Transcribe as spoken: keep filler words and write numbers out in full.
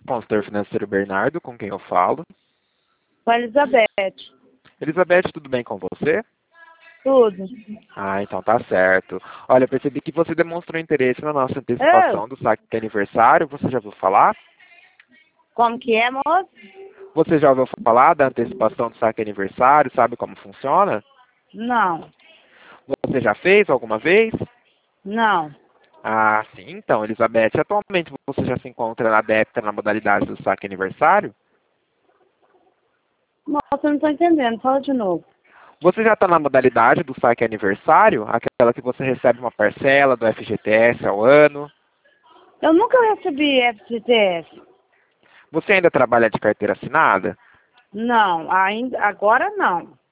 Consultor financeiro Bernardo, com quem eu falo. Com a Elizabeth. Elizabeth, tudo bem com você? Tudo. Ah, então tá certo. Olha, eu percebi que você demonstrou interesse na nossa antecipação Eu? do saque de aniversário. Você já ouviu falar? Como que é, moço? Você já ouviu falar da antecipação do saque de aniversário? Sabe como funciona? Não. Você já fez alguma vez? Não. Ah, sim. Então, Elizabeth, atualmente você já se encontra adepta na modalidade do saque aniversário? Moço, eu não tô entendendo. Fala de novo. Você já está na modalidade do saque aniversário? Aquela que você recebe uma parcela do F G T S ao ano? Eu nunca recebi F G T S. Você ainda trabalha de carteira assinada? Não. Ainda, agora não.